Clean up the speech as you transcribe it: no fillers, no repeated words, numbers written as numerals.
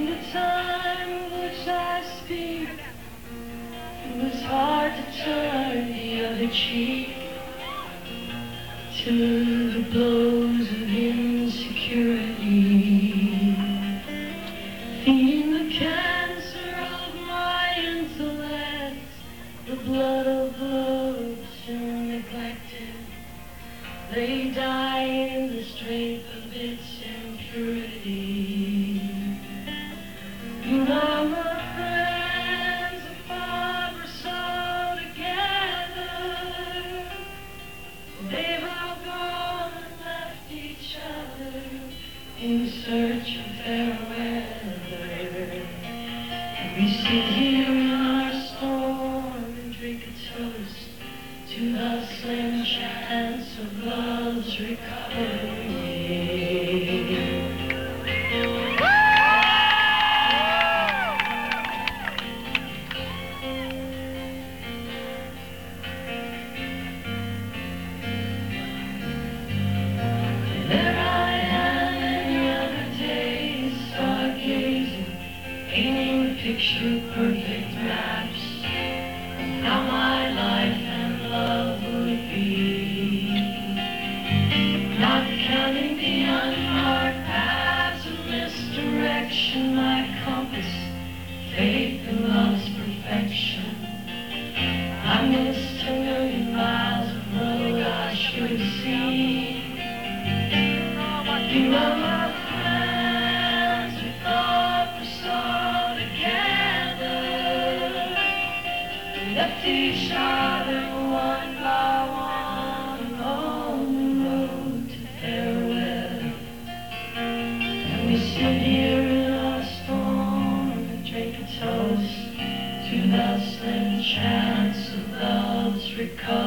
the time of which I speak, it was hard to turn the other cheek to the blows of insecurity. Feeding the cancer of my intellect, the blood of love soon neglected. They die in the strength of its impurity. You know my friends, if I were so together, they've all gone and left each other in search of fair weather. And we sit here in our storm and drink a toast to the slim chance of love's recovery. There I am any other day, stargazing, painting the picture perfect maps of how my life and love would be. Not counting the unmarked paths of misdirection, my compass, faith in love's perfection. I missed a million miles of road I should have seen. You are my friends, we thought we saw together. We left each other one by one on the road to farewell. And we sit here in our storm and drink a toast to the slim chance of love's recovery.